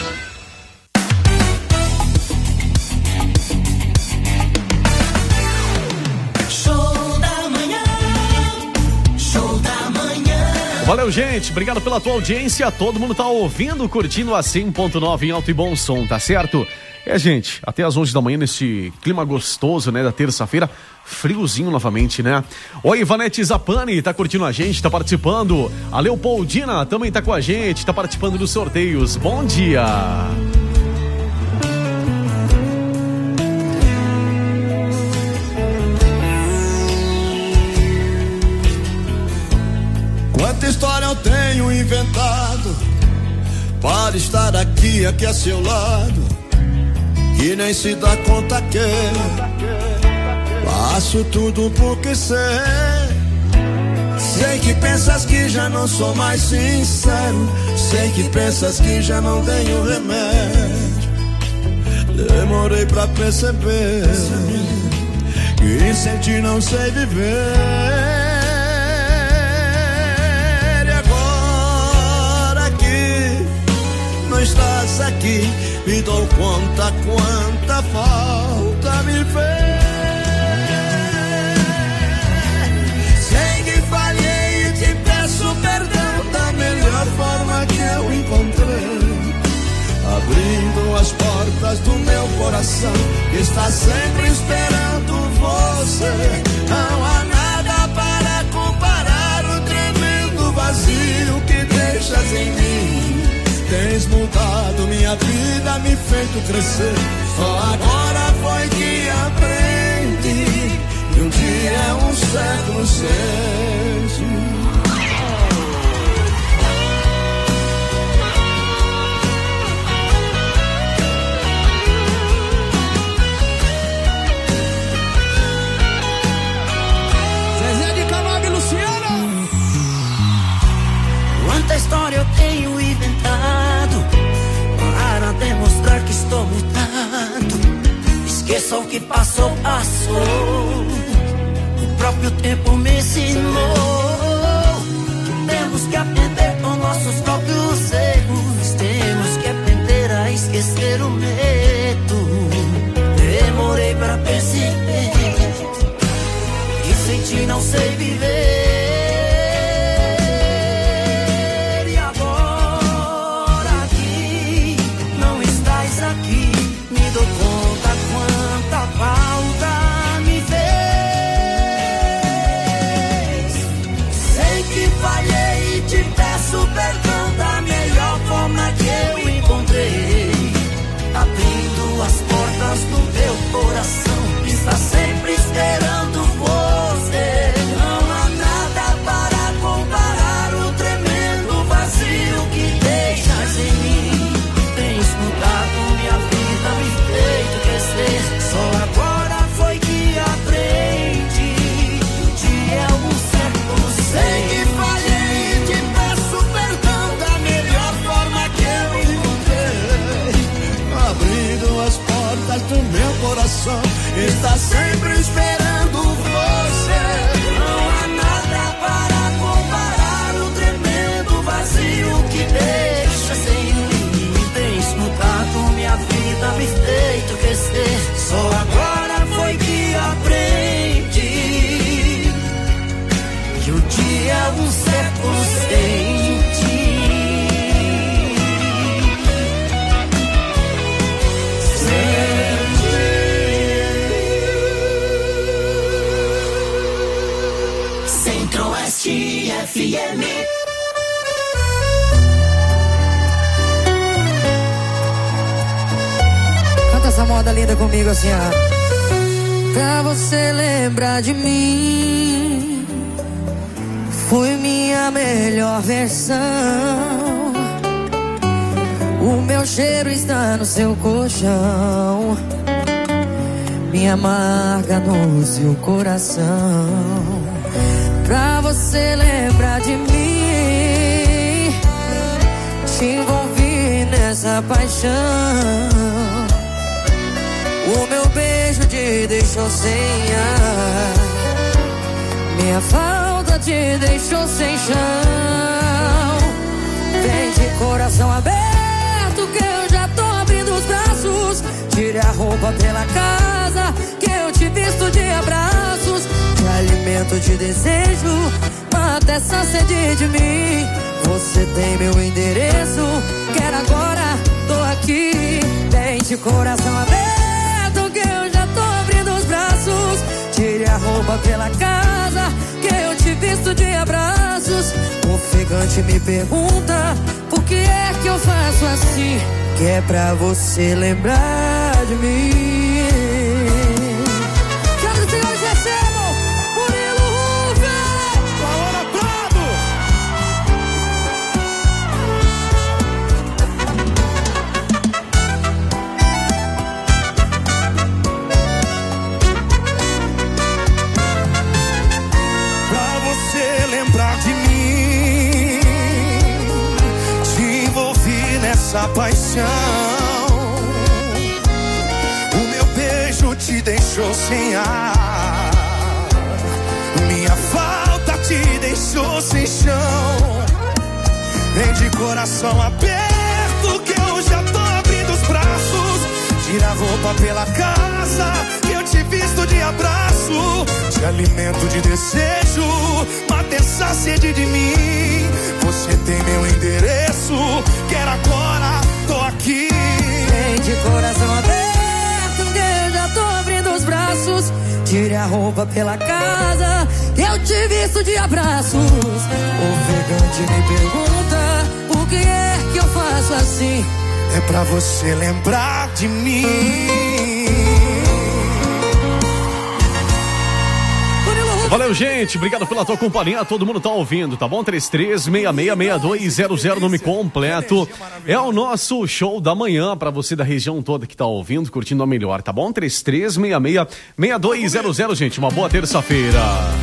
Valeu, gente. Obrigado pela tua audiência. Todo mundo tá ouvindo, curtindo a cem ponto nove em alto e bom som, tá certo? É, gente, até às onze da manhã nesse clima gostoso, né, da terça-feira. Friozinho novamente, né? Oi, Ivanete Zapani, tá curtindo a gente, tá participando. A Leopoldina também tá com a gente, tá participando dos sorteios. Bom dia! Quanta história eu tenho inventado para estar aqui, aqui a seu lado, e nem se dá conta que faço tudo porque sei. Sei que pensas que já não sou mais sincero, sei que pensas que já não tenho remédio. Demorei pra perceber que sem ti não sei viver. Não estás aqui, me dou conta quanta falta me fez. Sei que falhei e te peço perdão da melhor forma que eu encontrei, abrindo as portas do meu coração que está sempre esperando você. Não há nada para comparar o tremendo vazio que deixas em mim. Tens mudado minha vida, me feito crescer. Só agora foi que aprendi que um dia é um século seis. Zezé de Camargo e Luciano. Quanta história eu tenho inventado para demonstrar que estou mudando. Esqueça o que passou, passou. O próprio tempo me ensinou que temos que aprender com nossos próprios erros. Temos que aprender a esquecer o medo. Demorei pra perceber que sem ti não sei viver. No teu coração está sempre esperando você. Não tá sempre esperando você. Não há nada para comparar o tremendo vazio que deixa sem limites. Mudado minha vida, me feito crescer. Só agora foi que aprendi que o dia é um século sem ti. Centro-Oeste F M. Canta essa moda linda comigo assim, ó. Pra você lembrar de mim, fui minha melhor versão. O meu cheiro está no seu colchão, minha marca no seu coração. Pra você lembrar de mim, te envolvi nessa paixão. O meu beijo te deixou sem ar, minha falta te deixou sem chão. Vem de coração aberto que eu já tô abrindo os braços. Tire a roupa pela casa que eu te visto de abraços. Te alimento de desejo, mata essa sede de mim. Você tem meu endereço, quero agora, tô aqui. Vem de coração aberto que eu já tô abrindo os braços. Tire a roupa pela casa que eu te visto de abraços. Ofegante me pergunta por que é que eu faço assim, que é pra você lembrar de mim. Senhoras e senhores, recebam Murilo Rufem! Paola Prado! Pra você lembrar de mim, te envolvi nessa paixão. O meu beijo te deixou sem ar, minha falta te deixou sem chão. Vem de coração aberto que eu já tô abrindo os braços. Tira a roupa pela casa que eu te visto de abraço. Te alimento de desejo, mata essa sede de mim. Você tem meu endereço, quero agora, tô aqui. Vem de coração aberto que eu já tô abrindo os braços. Tire a roupa pela casa que eu te visto de abraços. O vegante me pergunta por que é que eu faço assim, é pra você lembrar de mim. Valeu, gente. Obrigado pela tua companhia. Todo mundo tá ouvindo, tá bom? três três seis seis seis dois zero zero, nome completo. É o nosso show da manhã pra você da região toda que tá ouvindo, curtindo a melhor, tá bom? três três seis seis seis dois zero zero, gente. Uma boa terça-feira.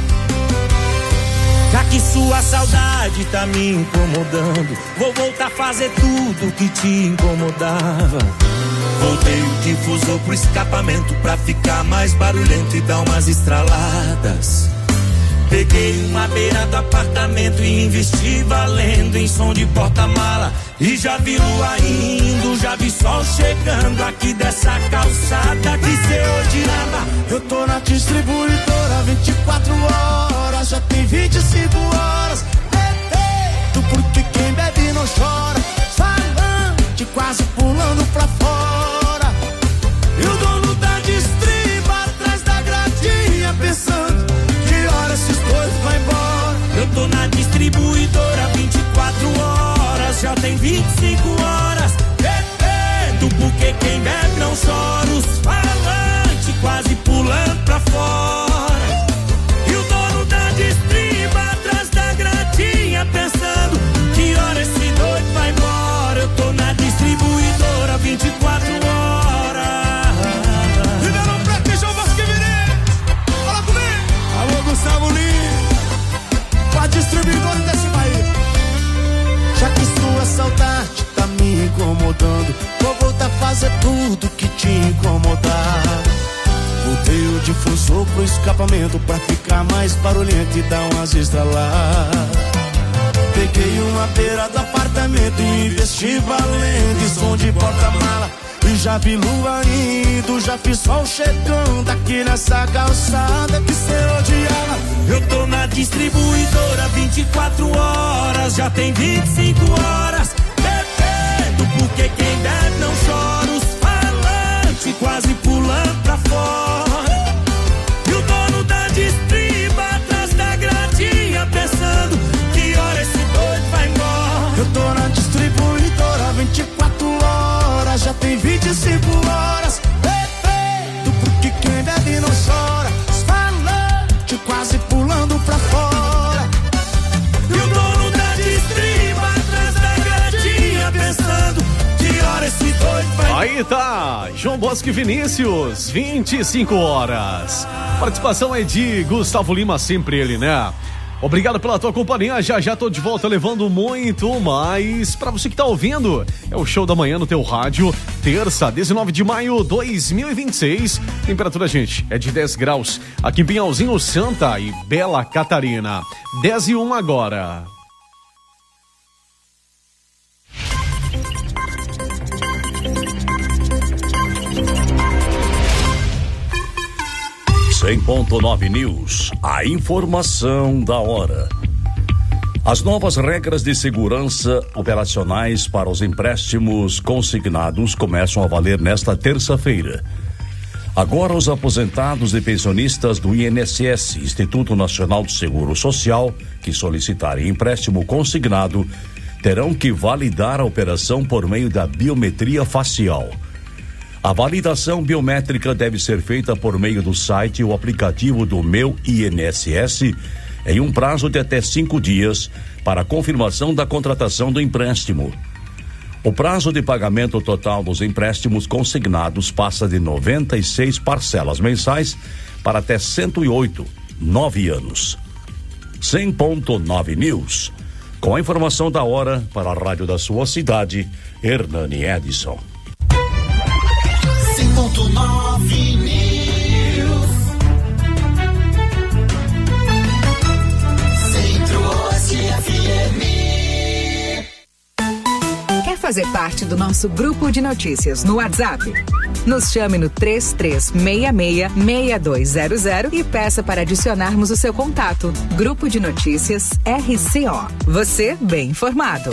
Já que sua saudade tá me incomodando, vou voltar a fazer tudo que te incomodava. Voltei o difusor pro escapamento pra ficar mais barulhento e dar umas estraladas. Peguei uma beira do apartamento e investi valendo em som de porta-mala. E já vi lua indo, já vi sol chegando aqui dessa calçada que cê odiava. Eu tô na distribuidora vinte e quatro horas, já tem vinte e cinco horas. Bebendo porque quem bebe não chora. Falante quase pulando pra fora. E o dono da distriba atrás da gradinha pensando que hora esses dois vão embora. Eu tô na distribuidora vinte e quatro horas, já tem vinte e cinco horas. Bebendo porque quem bebe não chora. Os falantes quase pulando pra fora. E o dono da distriba atrás da gradinha pensando que hora esse doido vai embora. Eu tô na distribuidora vinte e quatro horas. Ribeirão Preto e João Bosco Virei. Fala comigo. Alô, Gustavo Lima, a distribuidora desse país. Já que sua saudade tá me incomodando, vou voltar a fazer tudo que te incomodava. difusor pro escapamento pra ficar mais barulhento e dar umas estraladas. Peguei uma beira do apartamento e investi valendo, som de porta-mala. E já vi lua indo, já vi sol chegando aqui nessa calçada que cê odiava. Eu tô na distribuidora vinte e quatro horas, já tem vinte e cinco horas bebendo, porque quem bebe não chora. Os falantes quase pulando pra fora. E o dono da distriba atrás da gradinha pensando que hora esse doido vai embora. Eu tô na distribuidora vinte e quatro horas, já tem vinte e cinco horas bebendo, porque quem bebe não chora. Os falantes quase pulando pra fora. E o dono da distriba atrás da gradinha pensando que hora esse doido vai. Aí tá, João Bosco e Vinícius, vinte e cinco horas. Participação é de Gustavo Lima, sempre ele, né? Obrigado pela tua companhia, já já tô de volta levando muito mais pra você que tá ouvindo. É o Show da Manhã no teu rádio, terça, dezenove de maio de dois mil e vinte e seis. Temperatura, gente, é de dez graus aqui em Pinhalzinho, Santa e Bela Catarina. dez e um agora. cem ponto nove News, a informação da hora. As novas regras de segurança operacionais para os empréstimos consignados começam a valer nesta terça-feira. Agora, os aposentados e pensionistas do I N S S, Instituto Nacional de Seguro Social, que solicitarem empréstimo consignado, terão que validar a operação por meio da biometria facial. A validação biométrica deve ser feita por meio do site ou aplicativo do Meu I N S S em um prazo de até cinco dias para a confirmação da contratação do empréstimo. O prazo de pagamento total dos empréstimos consignados passa de noventa e seis parcelas mensais para até cento e oito, nove anos. cem ponto nove News, com a informação da hora para a rádio da sua cidade, Hernani Edson. cem ponto nove News. Centro-Oeste F M. Quer fazer parte do nosso grupo de notícias no WhatsApp? Nos chame no três três seis seis, seis dois zero zero e peça para adicionarmos o seu contato. Grupo de Notícias R C O. Você bem informado.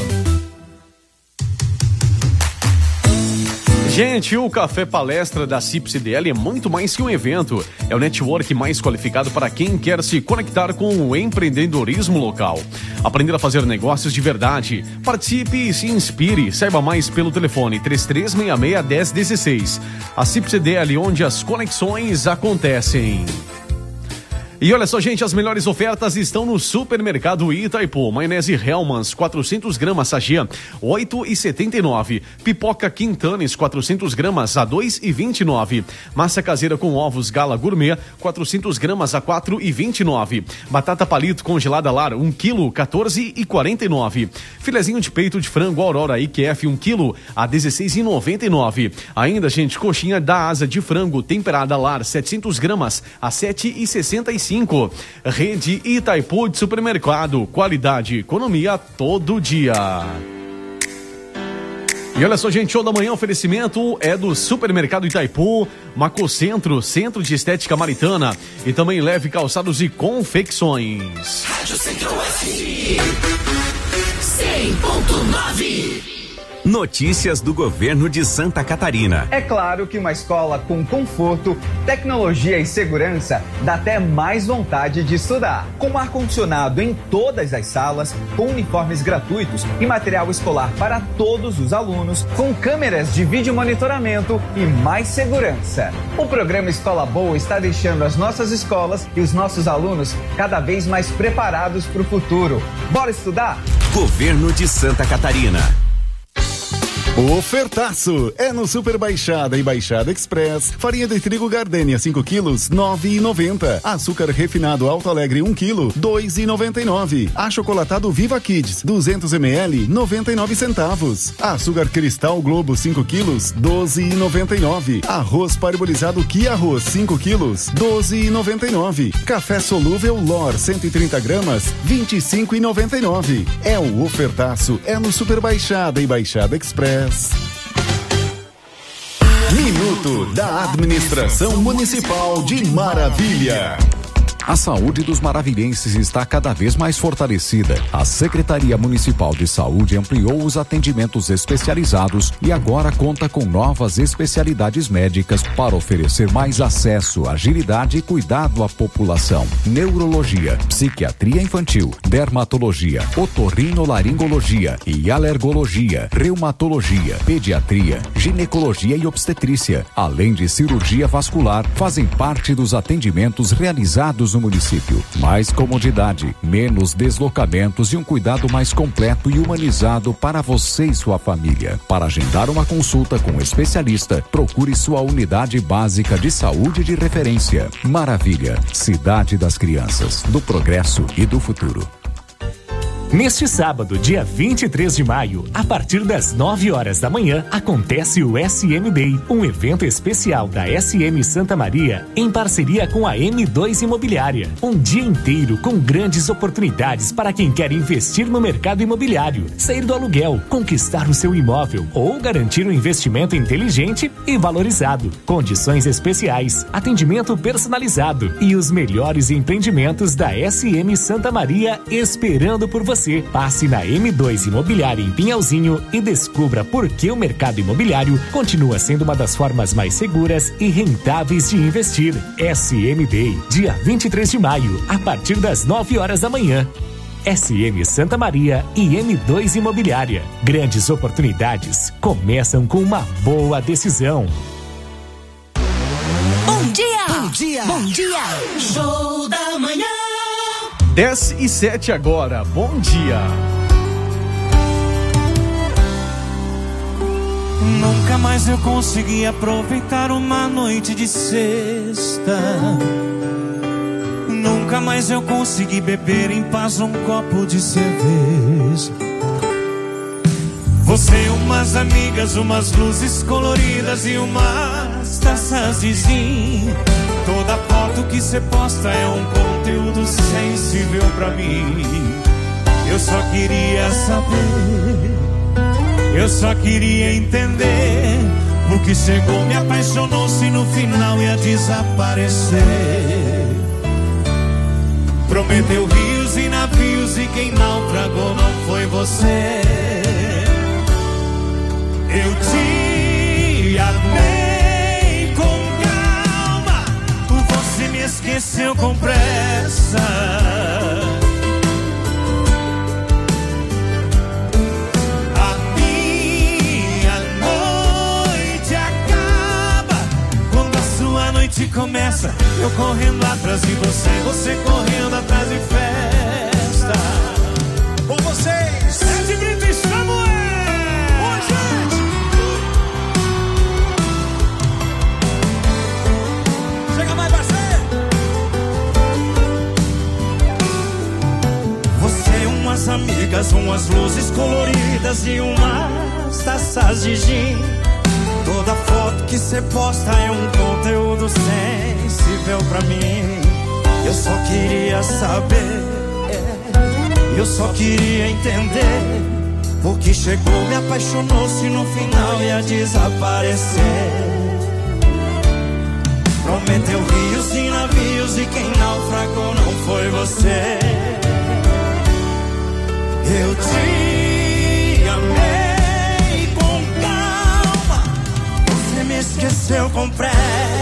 Gente, o Café Palestra da C I P S D L é muito mais que um evento. É o network mais qualificado para quem quer se conectar com o empreendedorismo local. Aprender a fazer negócios de verdade. Participe e se inspire. Saiba mais pelo telefone três três seis seis, um zero um seis. A C I P S D L, onde as conexões acontecem. E olha só, gente, as melhores ofertas estão no Supermercado Itaipu. Maionese Hellmann's, quatrocentos gramas sachê, oito reais e setenta e nove centavos. Pipoca Quintanes, quatrocentos gramas a dois reais e vinte e nove centavos. Massa caseira com ovos Gala Gourmet, quatrocentos gramas a quatro reais e vinte e nove centavos. Batata palito congelada Lar, um quilo, quatorze reais e quarenta e nove centavos. Filezinho de peito de frango Aurora I Q F, um quilo, a dezesseis reais e noventa e nove centavos. Ainda, gente, coxinha da asa de frango temperada Lar, setecentos gramas a sete reais e sessenta e cinco centavos. Rede Itaipu de Supermercado, qualidade e economia todo dia. E olha só, gente, Show da Manhã, oferecimento é do Supermercado Itaipu, Macocentro, Centro de Estética Maritana e também Leve Calçados e Confecções. Rádio Centro-Oeste cem ponto nove. Notícias do governo de Santa Catarina. É claro que uma escola com conforto, tecnologia e segurança dá até mais vontade de estudar. Com ar-condicionado em todas as salas, com uniformes gratuitos e material escolar para todos os alunos, com câmeras de vídeo monitoramento e mais segurança. O programa Escola Boa está deixando as nossas escolas e os nossos alunos cada vez mais preparados para o futuro. Bora estudar? Governo de Santa Catarina. Ofertaço é no Super Baixada e Baixada Express. Farinha de trigo Gardenia cinco quilos, nove e noventa. Açúcar refinado Alto Alegre um quilo, dois e noventa e nove. Achocolatado Viva Kids duzentos mililitros, noventa e nove centavos. Açúcar Cristal Globo cinco quilos, doze e noventa e nove. Arroz parbolizado Kia Arroz cinco quilos, doze e noventa e nove. Café solúvel Lor cento e trinta gramas, vinte e cinco e noventa e nove. É o ofertaço, é no Super Baixada e Baixada Express. Minuto da Administração Municipal de Maravilha. A saúde dos maravilhenses está cada vez mais fortalecida. A Secretaria Municipal de Saúde ampliou os atendimentos especializados e agora conta com novas especialidades médicas para oferecer mais acesso, agilidade e cuidado à população. Neurologia, psiquiatria infantil, dermatologia, otorrinolaringologia e alergologia, reumatologia, pediatria, ginecologia e obstetrícia, além de cirurgia vascular, fazem parte dos atendimentos realizados no município. Mais comodidade, menos deslocamentos e um cuidado mais completo e humanizado para você e sua família. Para agendar uma consulta com um especialista, procure sua unidade básica de saúde de referência. Maravilha, cidade das crianças, do progresso e do futuro. Neste sábado, dia vinte e três de maio, a partir das nove horas da manhã, acontece o S M Day, um evento especial da S M Santa Maria em parceria com a M dois Imobiliária. Um dia inteiro com grandes oportunidades para quem quer investir no mercado imobiliário, sair do aluguel, conquistar o seu imóvel ou garantir um investimento inteligente e valorizado. Condições especiais, atendimento personalizado e os melhores empreendimentos da S M Santa Maria esperando por você. Passe na M dois Imobiliária em Pinhalzinho e descubra por que o mercado imobiliário continua sendo uma das formas mais seguras e rentáveis de investir. S M Day, dia vinte e três de maio, a partir das nove horas da manhã. S M Santa Maria e M dois Imobiliária. Grandes oportunidades começam com uma boa decisão. Bom dia! Bom dia! Bom dia! Show da manhã! dez e sete agora, bom dia. Nunca mais eu consegui aproveitar uma noite de sexta. Nunca mais eu consegui beber em paz um copo de cerveja. Você, umas amigas, umas luzes coloridas e umas taças de gin. Toda foto que cê posta é um conteúdo sensível pra mim. Eu só queria saber, eu só queria entender por que chegou, me apaixonou-se no final ia desaparecer. Prometeu rios e navios e quem naufragou não foi você. Eu te amei com calma, você me esqueceu com pressa. A minha noite acaba quando a sua noite começa. Eu correndo atrás de você, você correndo atrás de festa. Com vocês, Ed Brito e Samuel. Umas amigas, umas luzes coloridas e umas taças de gin. Toda foto que cê posta é um conteúdo sensível pra mim. Eu só queria saber, eu só queria entender por que chegou, me apaixonou-se no final ia desaparecer. Prometeu rios e navios e quem naufragou não foi você. Eu te amei com calma, você me esqueceu com pressa.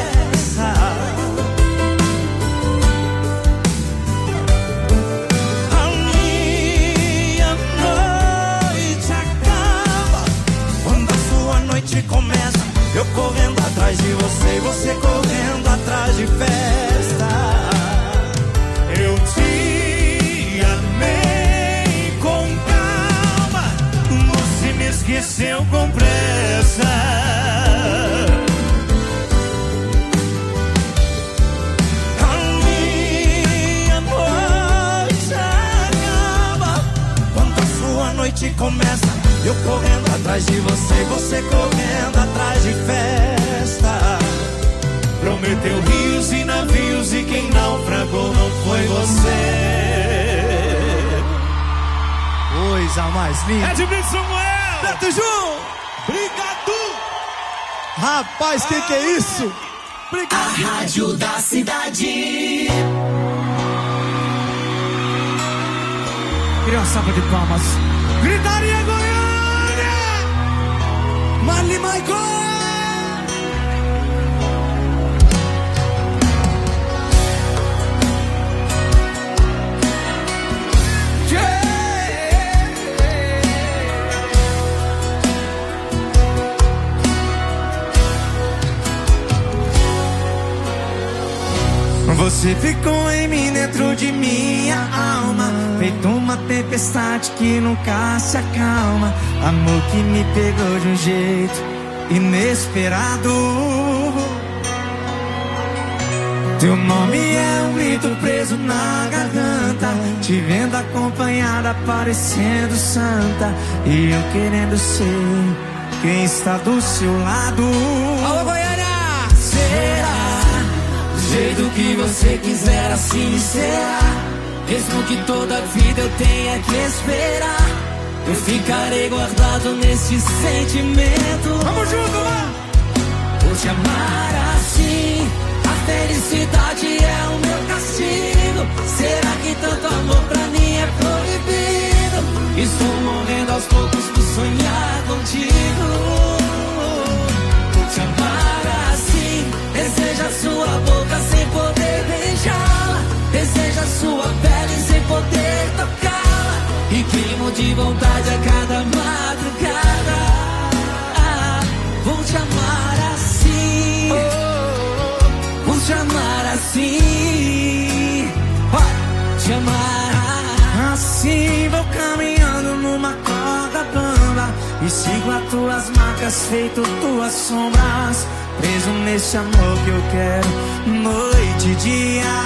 A minha noite acaba quando a sua noite começa. Eu correndo atrás de você e você correndo atrás de festa. Eu te amei, esqueceu com pressa. começa. Eu correndo atrás de você, você correndo atrás de festa. Prometeu rios e navios e quem naufragou não foi você. Coisa mais linda. Edmilson Samuel. Beto Ju. Obrigado. Rapaz, que que é isso? Obrigado. A Rádio da Cidade. Queria uma salva de palmas. Gritaria Goiânia. Marli Michael. Você ficou em mim dentro de minha alma, feito uma tempestade que nunca se acalma. Amor que me pegou de um jeito inesperado. Teu nome é um grito preso na garganta, te vendo acompanhada parecendo santa, e eu querendo ser quem está do seu lado. Alô, Goiânia! Será? Do jeito que você quiser, assim será. Mesmo que toda vida eu tenha que esperar, eu ficarei guardado nesse sentimento. Vamos junto, lá! Vou te amar assim. A felicidade é o meu castigo. Será que tanto amor pra mim é proibido? Estou morrendo aos poucos por sonhar contigo. Vou te amar assim. Deseja sua boca sem poder beijá-la, deseja sua pele sem poder tocá-la, e queimo de vontade a cada madrugada. Vou te amar assim, vou te amar assim, vai te amar assim. Vou caminhando numa corda bamba e sigo as tuas marcas feito tuas sombras, preso nesse amor que eu quero noite e dia.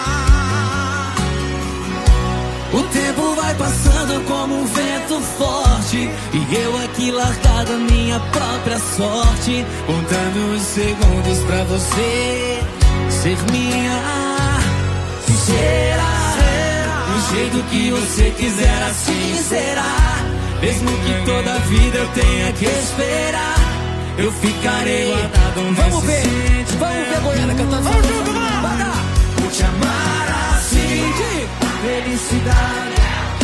O tempo vai passando como um vento forte, e eu aqui largado a minha própria sorte, contando os segundos pra você ser minha. Será? Do jeito que você quiser, assim será. Mesmo que toda vida eu tenha que esperar, eu ficarei guardado nesse. Vamos ver, sentimento. Vamos ver a Goiânia cantando. Vamos junto, vamos! Vou te amar assim, de felicidade.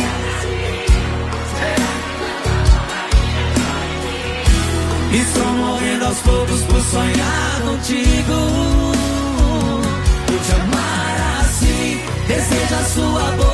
Estou morrendo aos poucos por sonhar contigo. Vou te amar assim, deseja sua boca